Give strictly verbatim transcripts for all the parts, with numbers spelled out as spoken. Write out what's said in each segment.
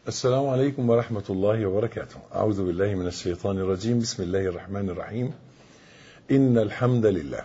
السلام عليكم ورحمة الله وبركاته. أعوذ بالله من الشيطان الرجيم. بسم الله الرحمن الرحيم. إن الحمد لله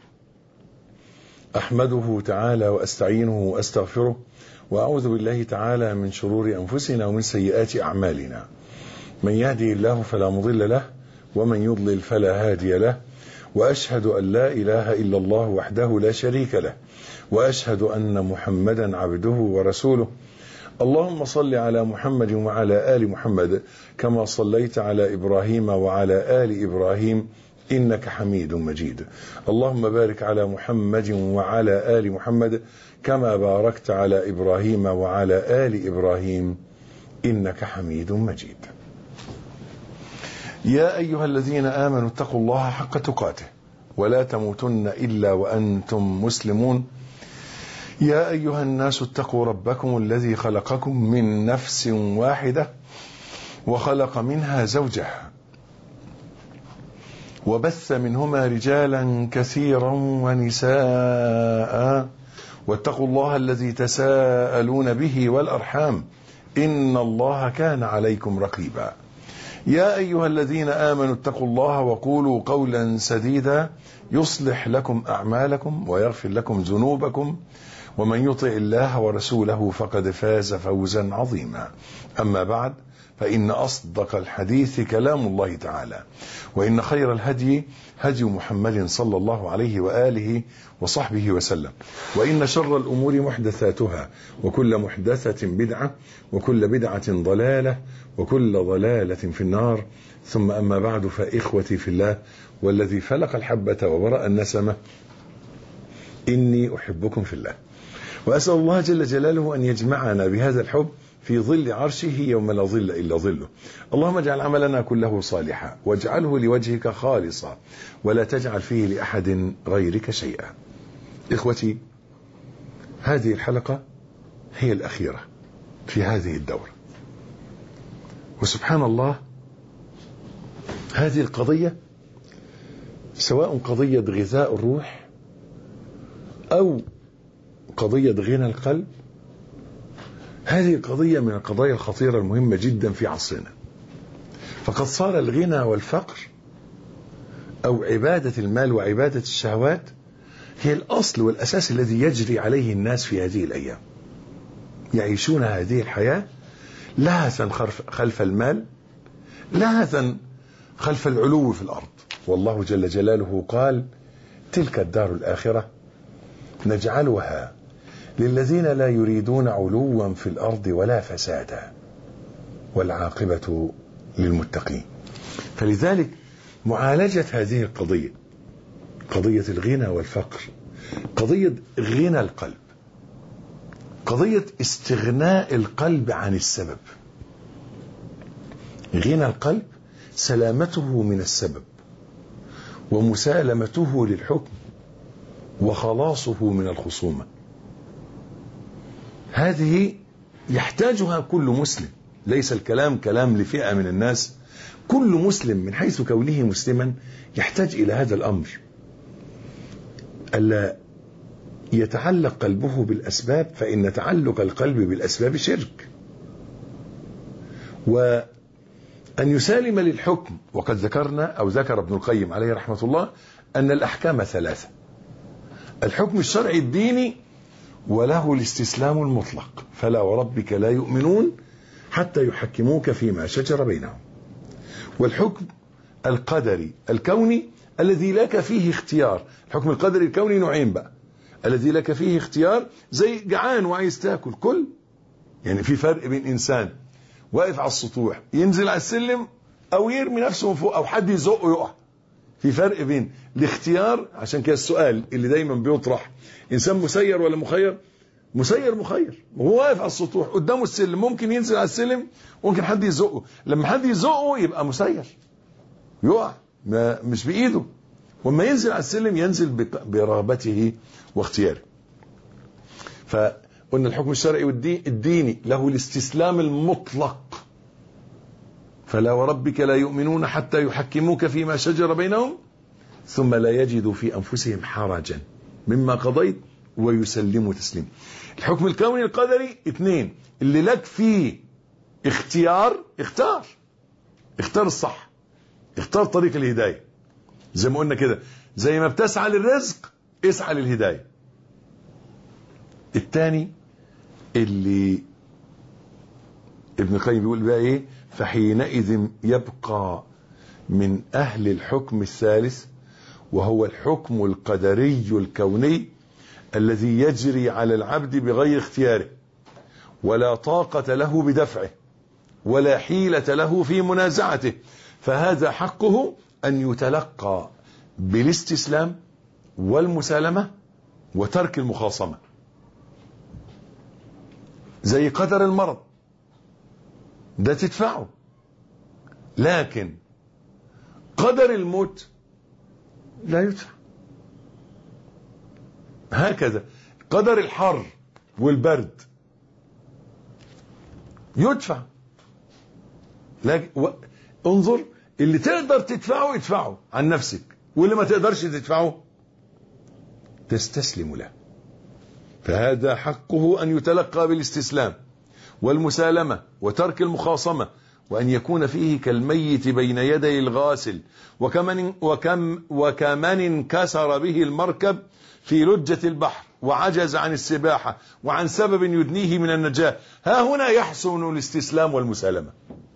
أحمده تعالى وأستعينه وأستغفره، وأعوذ بالله تعالى من شرور أنفسنا ومن سيئات أعمالنا. من يهدي الله فلا مضل له، ومن يضلل فلا هادي له، وأشهد أن لا إله إلا الله وحده لا شريك له، وأشهد أن محمدا عبده ورسوله. اللهم صل على محمد وعلى آل محمد كما صليت على إبراهيم وعلى آل إبراهيم إنك حميد مجيد. اللهم بارك على محمد وعلى آل محمد كما باركت على إبراهيم وعلى آل إبراهيم إنك حميد مجيد. يا أيها الذين آمنوا اتقوا الله حق تقاته ولا تموتن إلا وأنتم مسلمون. يا أيها الناس اتقوا ربكم الذي خلقكم من نفس واحدة وخلق منها زوجها وبث منهما رجالا كثيرا ونساء، واتقوا الله الذي تساءلون به والأرحام إن الله كان عليكم رقيبا. يا أيها الذين آمنوا اتقوا الله وقولوا قولا سديدا يصلح لكم أعمالكم ويغفر لكم ذنوبكم، ومن يطع الله ورسوله فقد فاز فوزا عظيما. أما بعد، فإن أصدق الحديث كلام الله تعالى، وإن خير الهدي هدي محمد صلى الله عليه وآله وصحبه وسلم، وإن شر الأمور محدثاتها، وكل محدثة بدعة، وكل بدعة ضلالة، وكل ضلالة في النار. ثم أما بعد، فإخوتي في الله والذي فلق الحبة وبرأ النسمة، إني أحبكم في الله، وأسأل الله جل جلاله أن يجمعنا بهذا الحب في ظل عرشه يوم لا ظل إلا ظله. اللهم اجعل عملنا كله صالحا، واجعله لوجهك خالصا، ولا تجعل فيه لأحد غيرك شيئا. إخوتي، هذه الحلقة هي الأخيرة في هذه الدورة، وسبحان الله هذه القضية سواء قضية غذاء الروح أو قضية غنى القلب، هذه القضية من القضايا الخطيرة المهمة جدا في عصرنا. فقد صار الغنى والفقر أو عبادة المال وعبادة الشهوات هي الأصل والأساس الذي يجري عليه الناس في هذه الأيام. يعيشون هذه الحياة لهثا خلف المال، لهثا خلف العلو في الأرض. والله جل جلاله قال: تلك الدار الآخرة نجعلها للذين لا يريدون علوا في الأرض ولا فسادا والعاقبة للمتقين. فلذلك معالجة هذه القضية، قضية الغنى والفقر، قضية غنى القلب، قضية استغناء القلب عن السبب. غنى القلب سلامته من السبب، ومسالمته للحكم، وخلاصه من الخصومة. هذه يحتاجها كل مسلم، ليس الكلام كلام لفئة من الناس. كل مسلم من حيث كونه مسلما يحتاج إلى هذا الأمر، ألا يتعلق قلبه بالأسباب، فإن تعلق القلب بالأسباب شرك، وأن يسالم للحكم. وقد ذكرنا أو ذكر ابن القيم عليه رحمة الله أن الأحكام ثلاثة: الحكم الشرعي الديني، وله الاستسلام المطلق، فلا وربك لا يؤمنون حتى يحكموك فيما شجر بينهم. والحكم القدري الكوني الذي لك فيه اختيار. الحكم القدري الكوني نوعين بقى: الذي لك فيه اختيار، زي جعان وعايز تاكل كل، يعني في فرق بين إنسان واقف على السطوح ينزل على السلم أو يرمي نفسه من فوق أو حد يزقه يقع. في فرق بين الاختيار. عشان كده السؤال اللي دايما بيطرح: إنسان مسير ولا مخير؟ مسير مخير. وهو واقف على السطوح قدامه السلم، ممكن ينزل على السلم وممكن حد يزقه. لما حد يزقه يبقى مسير، يقع، ما مش بإيده. وما ينزل على السلم ينزل برغبته واختياره. فقلنا الحكم الشرعي والديني له الاستسلام المطلق، فلا وربك لا يؤمنون حتى يحكموك فيما شجر بينهم ثم لا يجدوا في أنفسهم حرجا مما قضيت ويسلموا تسليما. الحكم الكوني القدري اثنين: اللي لك فيه اختيار، اختار اختار الصح، اختار طريق الهداية. زي ما قلنا كده، زي ما بتسعى للرزق اسعى للهداية. الثاني اللي ابن القيم بيقول بقى ايه: فحينئذ يبقى من اهل الحكم الثالث، وهو الحكم القدري الكوني الذي يجري على العبد بغير اختياره، ولا طاقة له بدفعه، ولا حيلة له في منازعته، فهذا حقه أن يتلقى بالاستسلام والمسالمة وترك المخاصمة. زي قدر المرض ده تدفعه، لكن قدر الموت لا يدفع. هكذا قدر الحر والبرد يدفع، لكن و... انظر، اللي تقدر تدفعه ادفعه عن نفسك، واللي ما تقدرش تدفعه تستسلم له. فهذا حقه أن يتلقى بالاستسلام والمسالمة وترك المخاصمة، وأن يكون فيه كالميت بين يدي الغاسل، وكمن, وكم وكمن انكسر به المركب في لجة البحر وعجز عن السباحة وعن سبب يدنيه من النجاة. ها هنا يحسن الاستسلام والمسالمة،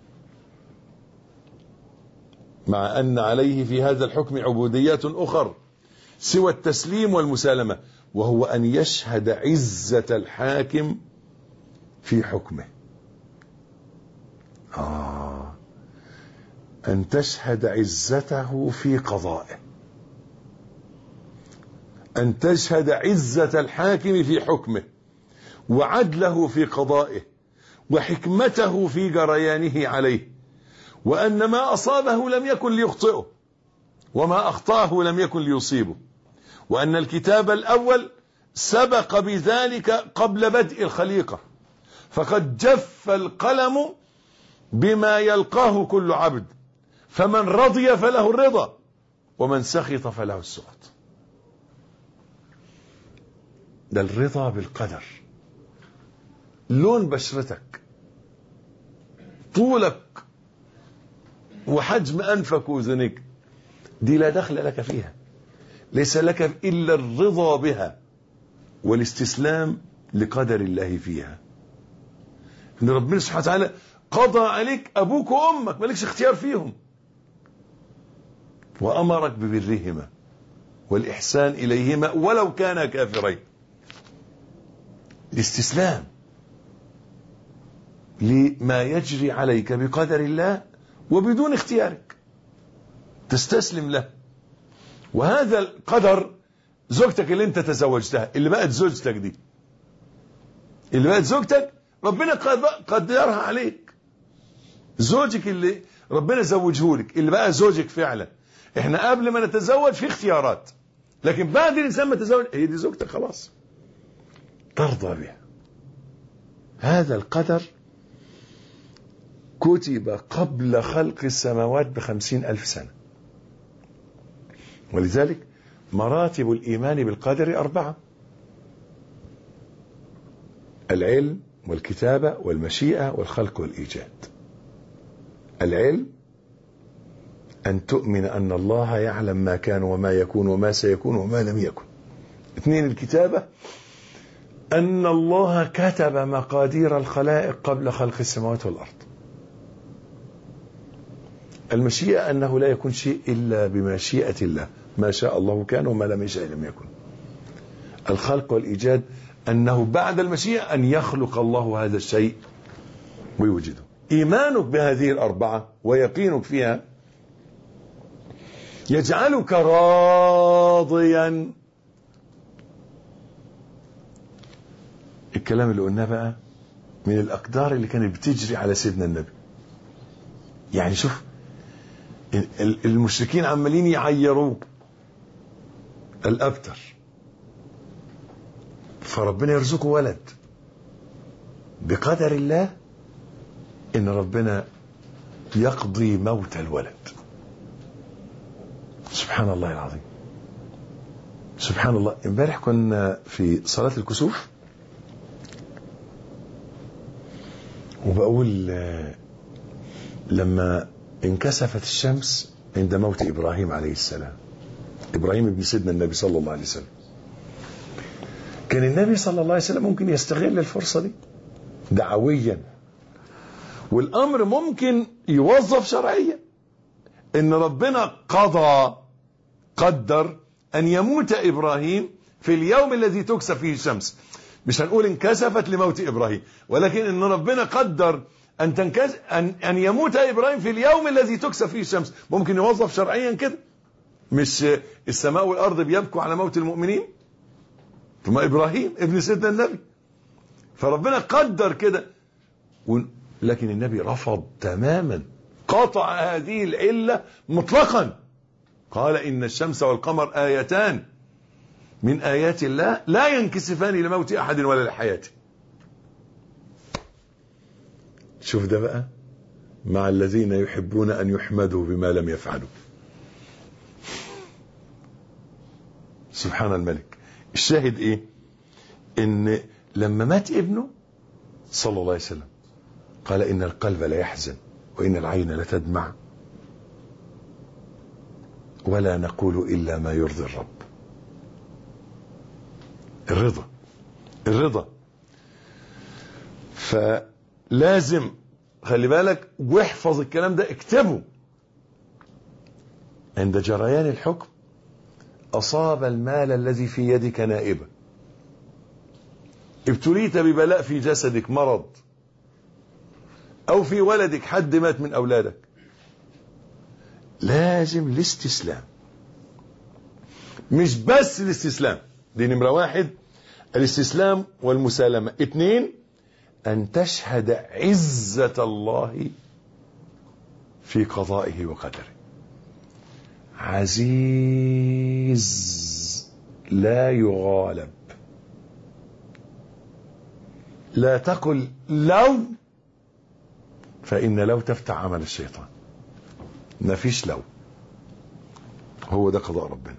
مع أن عليه في هذا الحكم عبوديات أخر سوى التسليم والمسالمة، وهو أن يشهد عزة الحاكم في حكمه. آه أن تشهد عزته في قضائه، أن تشهد عزة الحاكم في حكمه، وعدله في قضائه، وحكمته في جريانه عليه، وأن ما أصابه لم يكن ليخطئه، وما أخطأه لم يكن ليصيبه، وأن الكتاب الأول سبق بذلك قبل بدء الخليقة، فقد جف القلم بما يلقاه كل عبد، فمن رضي فله الرضا، ومن سخط فله السخط. ده الرضا بالقدر. لون بشرتك، طولك، وحجم أنفك وذنك، دي لا دخل لك فيها، ليس لك إلا الرضا بها والاستسلام لقدر الله فيها. إن ربنا سبحانه وتعالى قضى عليك أبوك وأمك، مالكش اختيار فيهم، وأمرك ببرهما والإحسان إليهما ولو كانا كافرين. الاستسلام لما يجري عليك بقدر الله وبدون اختيارك، تستسلم له. وهذا القدر، زوجتك اللي انت تزوجتها، اللي بقت زوجتك دي، اللي بقت زوجتك ربنا قدرها عليك. زوجك اللي ربنا زوجهولك، اللي بقى زوجك فعلا. احنا قبل ما نتزوج في اختيارات، لكن بعد الانسان ما تزوج هي دي زوجتك خلاص، ترضى بها. هذا القدر كتب قبل خلق السماوات بخمسين ألف سنة. ولذلك مراتب الإيمان بالقدر أربعة: العلم والكتابة والمشيئة والخلق والإيجاد. العلم أن تؤمن أن الله يعلم ما كان وما يكون وما سيكون وما لم يكن. اثنين: الكتابة، أن الله كتب مقادير الخلائق قبل خلق السماوات والأرض. المشيئة أنه لا يكون شيء إلا بمشيئة الله، ما شاء الله كان وما لم يشاء لم يكن. الخلق والإيجاد أنه بعد المشيئة أن يخلق الله هذا الشيء ويوجده. إيمانك بهذه الأربعة ويقينك فيها يجعلك راضيا. الكلام اللي قلناه بقى من الأقدار اللي كانت بتجري على سيدنا النبي. يعني شوف المشركين عمالين يعيروه الأبتر، فربنا يرزقه ولد بقدر الله، إن ربنا يقضي موت الولد. سبحان الله العظيم، سبحان الله. امبارح كنا في صلاة الكسوف، وبقول لما انكسفت الشمس عند موت إبراهيم عليه السلام، إبراهيم ابن سيدنا النبي صلى الله عليه وسلم، كان النبي صلى الله عليه وسلم ممكن يستغل الفرصة دي دعويا، والأمر ممكن يوظف شرعيا، إن ربنا قضى قدر أن يموت إبراهيم في اليوم الذي تكسف فيه الشمس. مش هنقول انكسفت لموت إبراهيم، ولكن إن ربنا قدر أن, تنكس أن, أن يموت إبراهيم في اليوم الذي تكسف فيه الشمس. ممكن يوظف شرعيا كده، مش السماء والأرض بيبكوا على موت المؤمنين، ثم إبراهيم ابن سيدنا النبي، فربنا قدر كده، لكن النبي رفض تماما، قطع هذه العلة مطلقا، قال إن الشمس والقمر آيتان من آيات الله لا ينكسفان لموت أحد ولا لحياته. شوف ده بقى مع الذين يحبون أن يحمدوا بما لم يفعلوا. سبحان الملك. الشاهد إيه؟ إن لما مات ابنه صلى الله عليه وسلم قال إن القلب لا يحزن وإن العين لتدمع ولا نقول إلا ما يرضي الرب. الرضا الرضا فلازم خلي بالك واحفظ الكلام ده، اكتبه. عند جريان الحكم أصاب المال الذي في يدك نائبة، ابتليت ببلاء في جسدك، مرض، أو في ولدك حد مات من أولادك، لازم الاستسلام. مش بس الاستسلام، دي نمرة واحد الاستسلام والمسالمة. اتنين أن تشهد عزة الله في قضائه وقدره. عزيز لا يغالب. لا تقل لو، فإن لو تفتح عمل الشيطان. ما فيش لو، هو ده قضاء ربنا.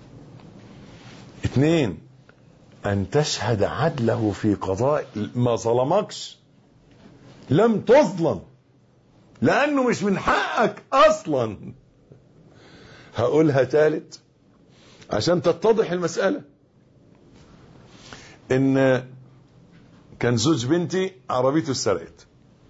اتنين أن تشهد عدله في قضاء، ما ظلمكش، لم تظلم، لأنه مش من حقك أصلا. هقولها ثالث عشان تتضح المسألة. إن كان زوج بنتي عربيته اتسرقت،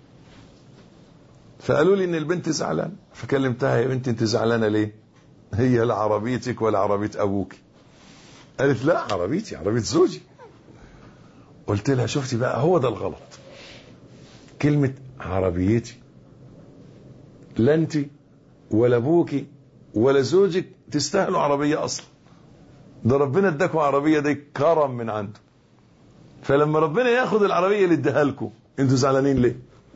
فقالوا لي إن البنت زعلانة، فكلمتها يا بنتي أنت زعلانة ليه؟ هي لا عربيتك ولا عربية أبوك. قالت لا عربيتي، عربية زوجي. قلت لها شفتي بقى، هو ده الغلط، كلمة عربيتي. لا انت ولا ابوك ولا زوجك تستاهلوا عربية اصلا، ده ربنا اداكوا عربية، دي كرم من عنده. فلما ربنا ياخد العربية اللي اداها لكم انتوا زعلانين ليه؟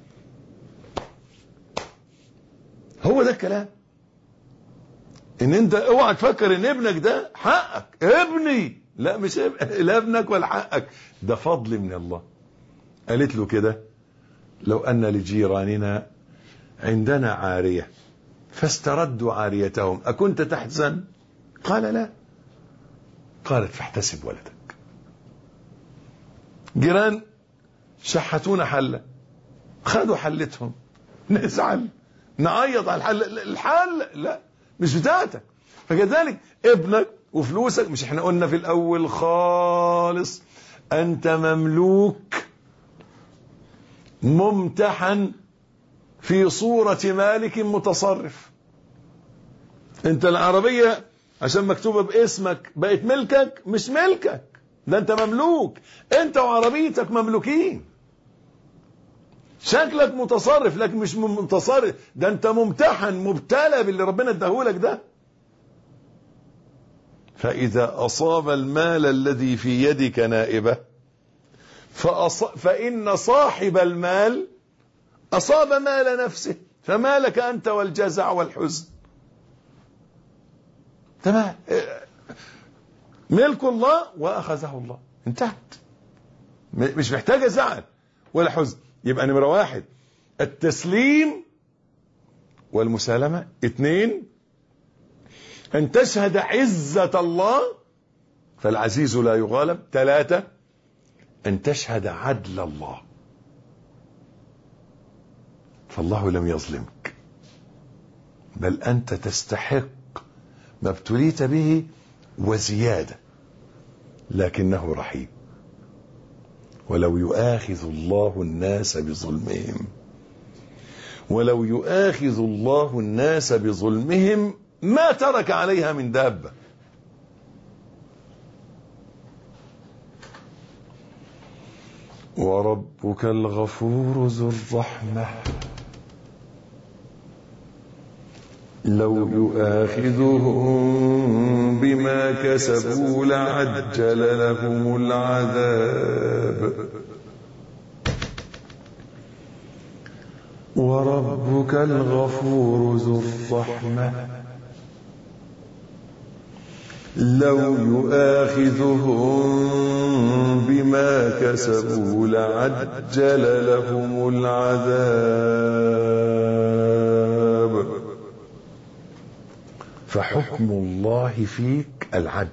هو ده الكلام. ان انت اوعى تفكر ان ابنك ده حقك، ابني لا مش لا ابنك ولا حقك، ده فضل من الله. قالت له كده لو ان لجيراننا عندنا عارية فاستردوا عاريتهم أكنت تحزن؟ قال لا. قالت فاحتسب ولدك. جيران شحتونا حلة، خدوا حلتهم، نزعل نعيط على الحل، الحل لا مش بتاعتك. فكذلك ابنك وفلوسك، مش احنا قلنا في الاول خالص انت مملوك ممتحن في صورة مالك متصرف. انت العربية عشان مكتوبة باسمك بقت ملكك؟ مش ملكك، ده انت مملوك، انت وعربيتك مملوكين. شكلك متصرف لكن مش متصرف، ده انت ممتحن مبتلى باللي ربنا اداهولك ده. فإذا أصاب المال الذي في يدك نائبة فأص... فإن صاحب المال أصاب مال نفسه، فما لك أنت والجزع والحزن. تمام، ملك الله وأخذه الله، انتهت، مش محتاجة زعل ولا حزن. يبقى نمرة واحد التسليم والمسالمة. اثنين أن تشهد عزة الله فالعزيز لا يغالب. ثلاثة أن تشهد عدل الله. فالله لم يظلمك، بل أنت تستحق ما ابتليت به وزيادة، لكنه رحيم. ولو يؤاخذ الله الناس بظلمهم ولو يؤاخذ الله الناس بظلمهم ما ترك عليها من دابة. وربك الغفور ذو الرحمة لو يؤاخذهم بما كسبوا لعجل لهم العذاب وربك الغفور ذو الرحمة لو يؤاخذهم بما كسبوا لعجل لهم العذاب. فحكم الله فيك العدل.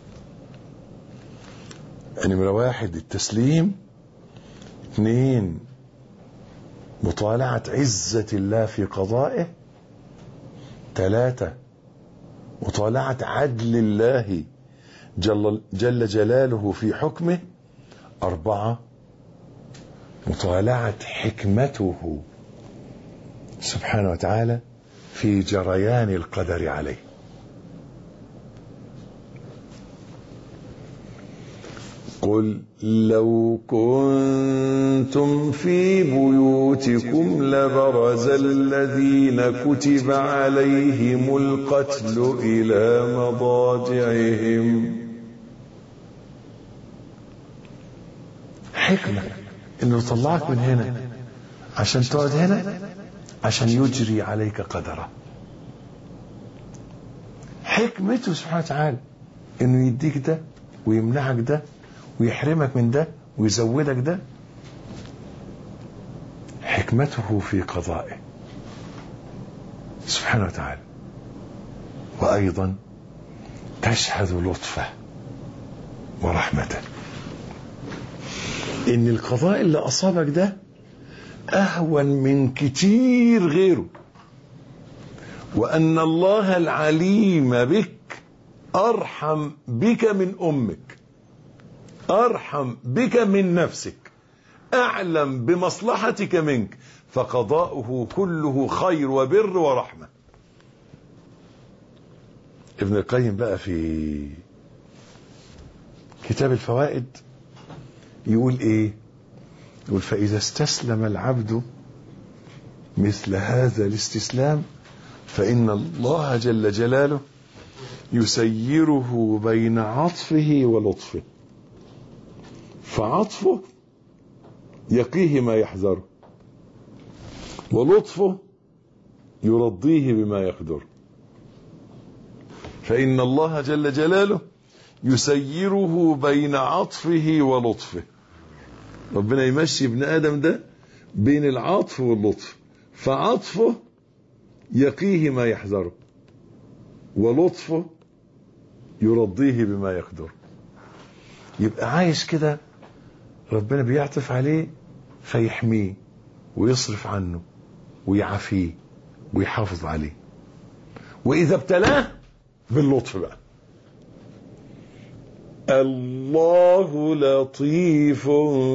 نمرة واحد التسليم، اثنين مطالعة عزة الله في قضائه، ثلاثة مطالعة عدل الله جل, جل جلاله في حكمه، أربعة مطالعة حكمته سبحانه وتعالى في جريان القدر عليه. قل لو كنتم في بيوتكم لبرز الذين كتب عليهم القتل إلى مضاجعهم. حكمة إنه طلعك من هنا عشان تقعد هنا عشان يجري عليك قدره. حكمته سبحانه وتعالى إنه يديك ده ويمنعك ده ويحرمك من ده ويزودك ده. حكمته في قضائه سبحانه وتعالى. وأيضا تشهد لطفه ورحمته، إن القضاء اللي أصابك ده أهون من كتير غيره، وأن الله العليم بك أرحم بك من أمك، أرحم بك من نفسك، أعلم بمصلحتك منك، فقضاؤه كله خير وبر ورحمة. ابن القيم بقى في كتاب الفوائد يقول إيه؟ يقول فإذا استسلم العبد مثل هذا الاستسلام فإن الله جل جلاله يسيره بين عطفه ولطفه، فعطفه يقيه ما يحذره، ولطفه يرضيه بما يقدره. فإن الله جل جلاله يسيره بين عطفه ولطفه. ربنا يمشي ابن آدم ده بين العطف واللطف، فعطفه يقيه ما يحذره، ولطفه يرضيه بما يقدره. يبقى عايش كده ربنا بيعطف عليه فيحميه ويصرف عنه ويعافيه ويحافظ عليه. وإذا ابتلاه باللطف بقى، الله لطيف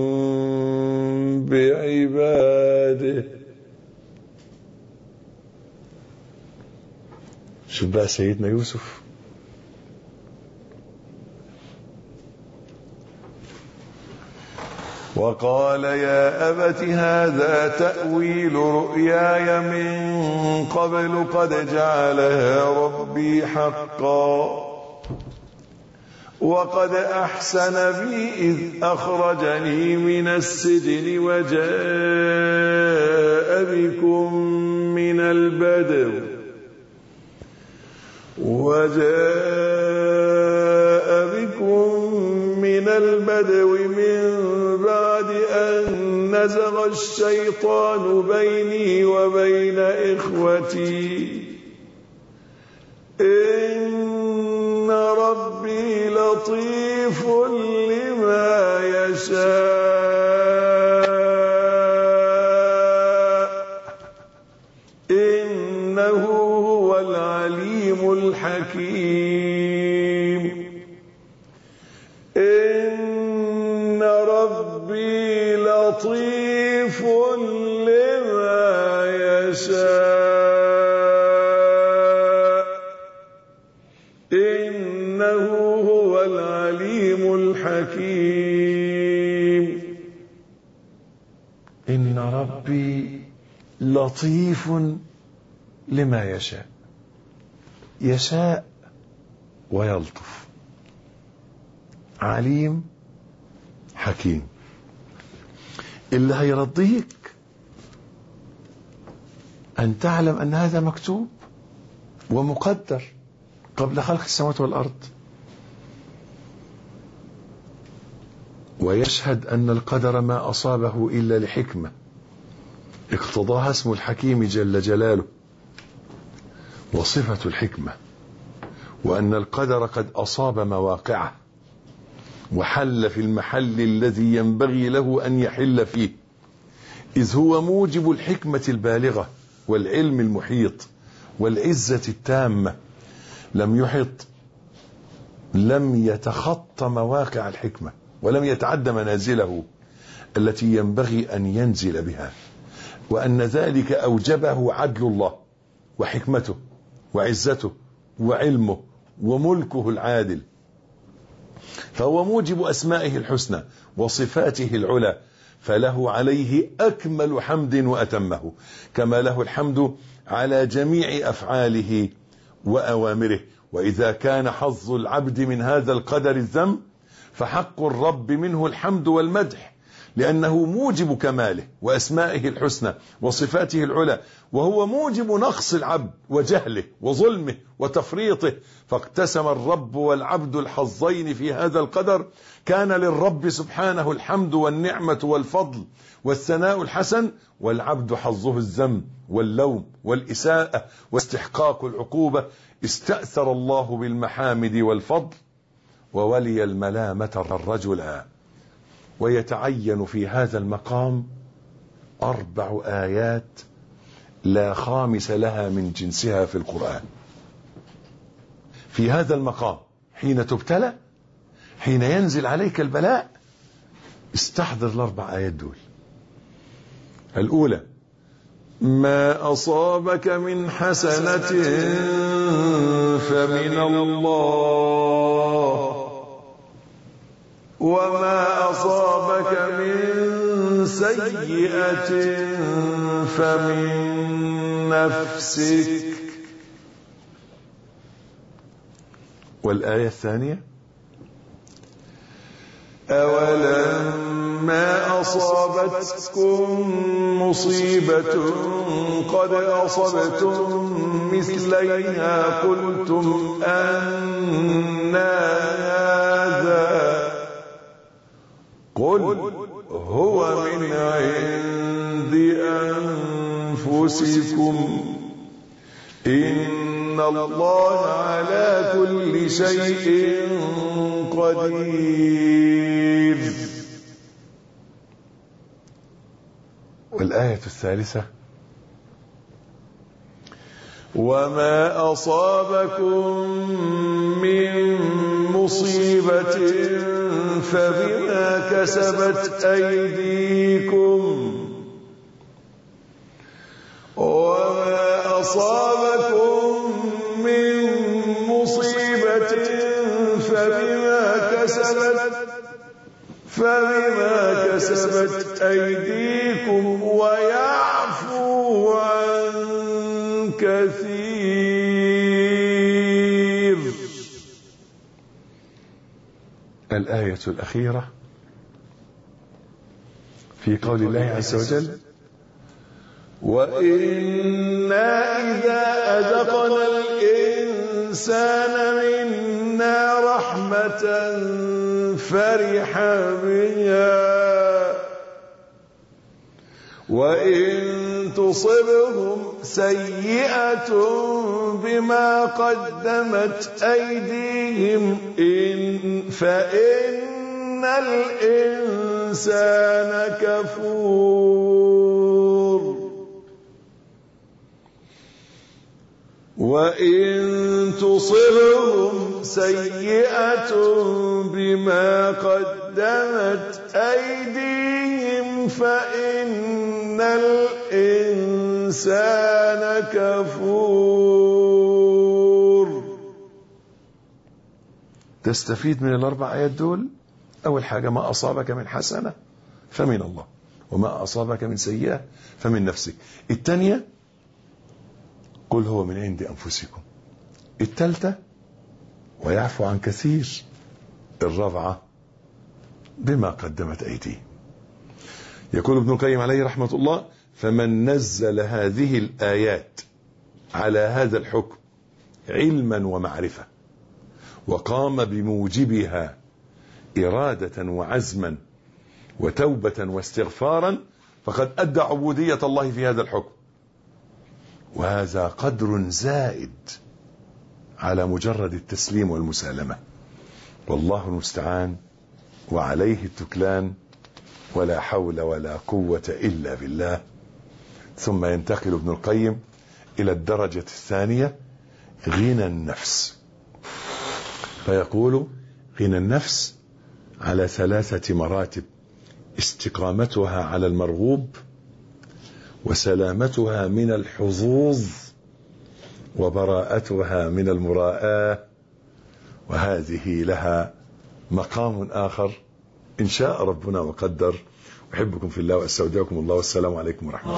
بعباده. شوف بقى سيدنا يوسف وقال يا أبت هذا تأويل رؤياي من قبل قد جعلها ربي حقا وقد أحسن بي إذ أخرجني من السجن وجاء بكم من البدو وجاء بكم من البدو من بعد أن نزغ الشيطان بيني وبين إخوتي إن ربي لطيف لما يشاء. إنه هو العليم الحكيم إن ربي لطيف لما يشاء إنه هو العليم الحكيم إن ربي لطيف لما يشاء يشاء ويلطف عليم حكيم. اللي هيرضيك أن تعلم أن هذا مكتوب ومقدر قبل خلق السماوات والأرض، ويشهد أن القدر ما أصابه إلا لحكمة اقتضاها اسم الحكيم جل جلاله وصفة الحكمة، وأن القدر قد أصاب مواقعه وحل في المحل الذي ينبغي له أن يحل فيه، إذ هو موجب الحكمة البالغة والعلم المحيط والعزة التامة. لم يحط لم يتخطى مواقع الحكمة ولم يتعدى منازله التي ينبغي أن ينزل بها، وأن ذلك أوجبه عدل الله وحكمته وعزته وعلمه وملكه العادل. فهو موجب أسمائه الحسنى وصفاته العلى، فله عليه أكمل حمد وأتمه، كما له الحمد على جميع أفعاله وأوامره. وإذا كان حظ العبد من هذا القدر الذم فحق الرب منه الحمد والمدح، لأنه موجب كماله وأسمائه الحسنى وصفاته العلى، وهو موجب نقص العبد وجهله وظلمه وتفريطه. فاقتسم الرب والعبد الحظين في هذا القدر. كان للرب سبحانه الحمد والنعمة والفضل والثناء الحسن، والعبد حظه الذم واللوم والإساءة واستحقاق العقوبة. استأثر الله بالمحامد والفضل وولي الملامة الرجل. ويتعين في هذا المقام أربع آيات لا خامس لها من جنسها في القرآن. في هذا المقام حين تبتلى، حين ينزل عليك البلاء، استحضر الأربع آيات دول. الأولى: ما أصابك من حسنة فمن الله، وما أصابك من سيئة فمن نفسك. والآية الثانية: أولما أصابتكم مصيبة قد أصبتم مثليها قلتم أنى هذا قل هو من عند أنفسكم إن الله على كل شيء قدير. والآية الثالثة: وما أصابكم من مصيبة فبما كسبت أيديكم وما أصابكم من مصيبة فبما كسبت فبما كسبت أيديكم ويعفو عن كثير. الآية الأخيرة في قول الله عز وجل: وإنا إذا أذقنا الإنسان منا رحمة فرح بها وإن تصبهم سيئة بما قدمت أيديهم إن فإن الإنسان كفور. وإن تصبهم سيئة بما قدمت أيديهم فإن الإنسان كفور. تستفيد من الأربع آيات دول. أول حاجة: ما أصابك من حسنة فمن الله، وما أصابك من سيئة فمن نفسك. الثانية: قل هو من عند أنفسكم. الثالثة: ويعفو عن كثير. الرابعة: بما قدمت أيديهم. يقول ابن القيم عليه رحمة الله: فمن نزل هذه الآيات على هذا الحكم علما ومعرفة وقام بموجبها إرادة وعزما وتوبة واستغفارا فقد أدى عبودية الله في هذا الحكم، وهذا قدر زائد على مجرد التسليم والمسالمة. والله المستعان وعليه التكلان، ولا حول ولا قوة إلا بالله. ثم ينتقل ابن القيم إلى الدرجة الثانية: غنى النفس. فيقول: غنى النفس على ثلاثة مراتب: استقامتها على المرغوب، وسلامتها من الحظوظ، وبراءتها من المراءة. وهذه لها مقام آخر إن شاء ربنا وقدر. أحبكم في الله وأستودعكم الله، والسلام عليكم ورحمة الله.